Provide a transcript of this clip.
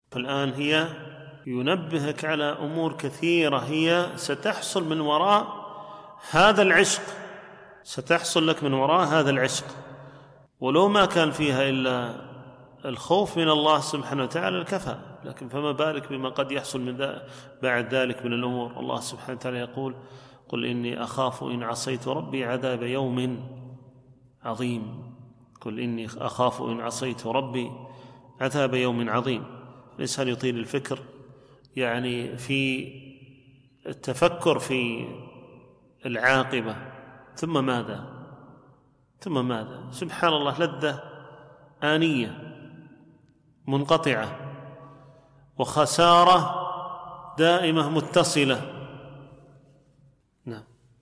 فالآن هي ينبهك على أمور كثيرة هي ستحصل من وراء هذا العشق، ستحصل لك من وراء هذا العشق، ولو ما كان فيها إلا الخوف من الله سبحانه وتعالى كفى، لكن فما بالك بما قد يحصل من بعد ذلك من الأمور. الله سبحانه وتعالى يقول: قل إني أخاف إن عصيت ربي عذاب يوم عظيم. قل إني أخاف إن عصيت ربي عذاب يوم عظيم. الإنسان يطيل الفكر يعني في التفكر في العاقبة، ثم ماذا؟ ثم ماذا؟ سبحان الله، لذة آنية منقطعة، وخسارة دائمة متصلة. نعم.